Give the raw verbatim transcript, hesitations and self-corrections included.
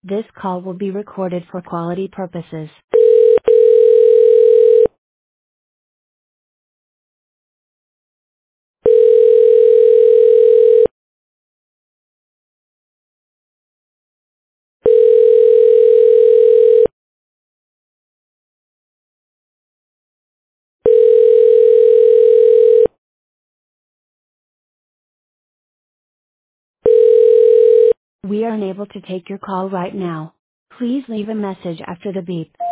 This call will be recorded for quality purposes. We are unable to take your call right now. Please leave a message after the beep.